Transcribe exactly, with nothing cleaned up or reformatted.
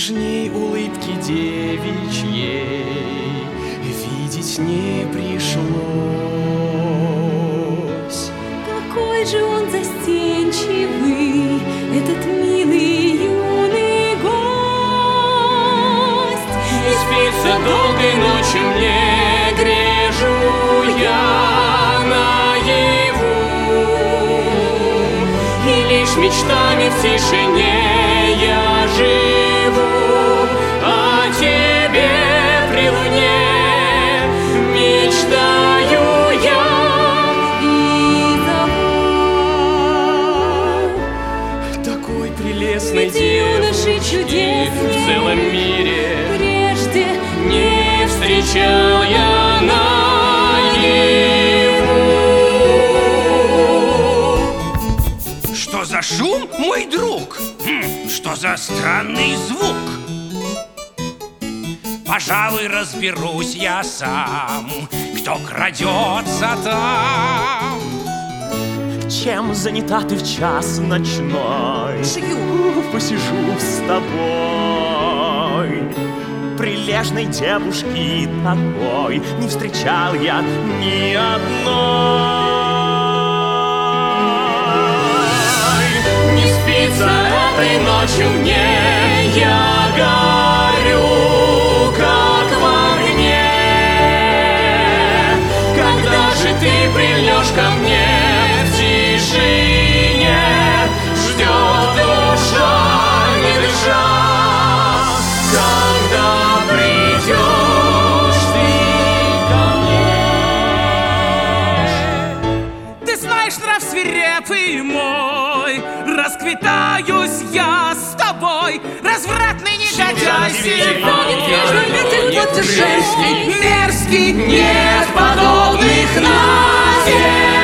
нежней улыбки девичьей видеть не пришлось. Какой же он застенчивый, этот милый юный гость. Не спится долгой ночью мне, грежу я наяву, и лишь мечтами в тишине я живу о тебе при луне. Мечтаю я И зову такой прелестной ведь юноши девушки чудесные в целом мире прежде не встречал я наяву. Что за шум, мой друг? Хм, что за странный звук? Пожалуй, разберусь я сам, кто крадется там. Чем занята ты в час ночной? шью. Посижу с тобой. Прилежной девушки такой не встречал я ни одной. Не спится этой ночью мне, я горю, как в огне. Когда же ты прильнешь ко мне в тишине, ждет душа, не дыша. Когда придешь ты ко мне. Ты знаешь, нрав свирепый мой, расквитаюсь я с тобой, развратный негодяй Нежный платежей. мерзкий, нет подобных на земле.